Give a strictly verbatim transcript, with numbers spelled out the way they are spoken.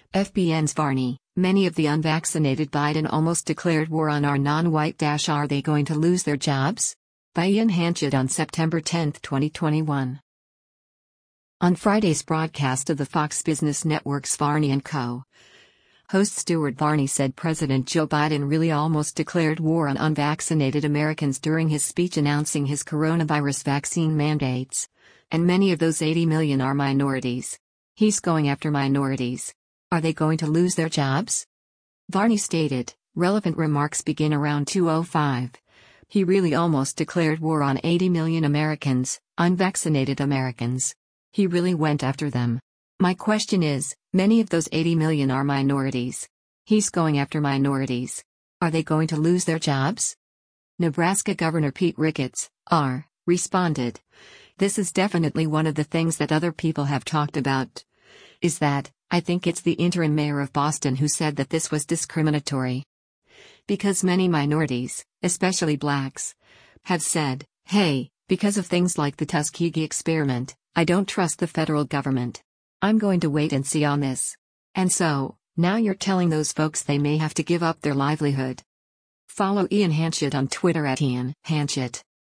F B N's Varney, many of the unvaccinated Biden almost declared war on our non-white. Are they going to lose their jobs? By Ian Hanchett on September tenth, twenty twenty-one. On Friday's broadcast of the Fox Business Network's Varney and Co. host Stuart Varney said President Joe Biden really almost declared war on unvaccinated Americans during his speech announcing his coronavirus vaccine mandates. And many of those eighty million are minorities. He's going after minorities. Are they going to lose their jobs? Varney stated, relevant remarks begin around two oh five. He really almost declared war on eighty million Americans, unvaccinated Americans. He really went after them. My question is, many of those eighty million are minorities. He's going after minorities. Are they going to lose their jobs? Nebraska Governor Pete Ricketts, R., responded. This is definitely one of the things that other people have talked about. Is that, I think it's the interim mayor of Boston who said that this was discriminatory. Because many minorities, especially blacks, have said, hey, because of things like the Tuskegee experiment, I don't trust the federal government. I'm going to wait and see on this. And so, now you're telling those folks they may have to give up their livelihood. Follow Ian Hanchett on Twitter at Ian Hanchett.